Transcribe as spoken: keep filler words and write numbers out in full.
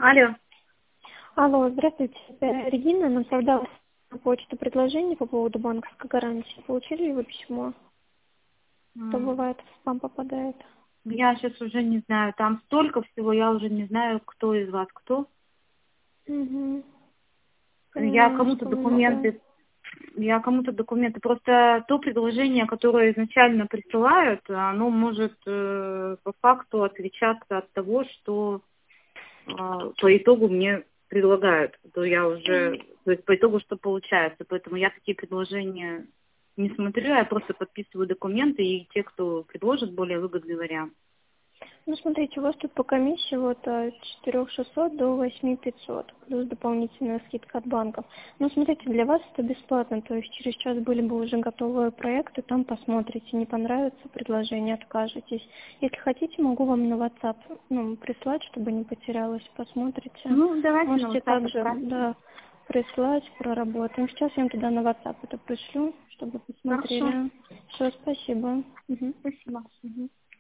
Алло. Алло, здравствуйте. Это Регина. Нам создалось на почту предложение по поводу банковской гарантии. Получили ли вы письмо? То М, бывает, в спам попадает. Я сейчас уже не знаю, там столько всего, я уже не знаю, кто из вас кто. Угу. Я Понимаю, кому-то что много. документы, я кому-то документы, просто то предложение, которое изначально присылают, оно может э, по факту отличаться от того, что э, по итогу мне предлагают. То я М. уже, то есть по итогу что получается. Поэтому я такие предложения не смотрю, я просто подписываю документы, и те, кто предложит более выгодный вариант. Ну, смотрите, у вас тут по комиссии вот от четыре тысячи шестисот до восемь тысяч пятисот, плюс дополнительная скидка от банков. Но смотрите, для вас это бесплатно, то есть через час были бы уже готовые проекты, там посмотрите, не понравится предложение, откажетесь. Если хотите, могу вам на WhatsApp ну, прислать, чтобы не потерялось, посмотрите. Ну, давайте на Можете WhatsApp также, отправьте. да, прислать, проработаем. Сейчас я вам туда на WhatsApp это пришлю, чтобы Хорошо. посмотрели. Все, спасибо. Мгм. Спасибо. Мгм.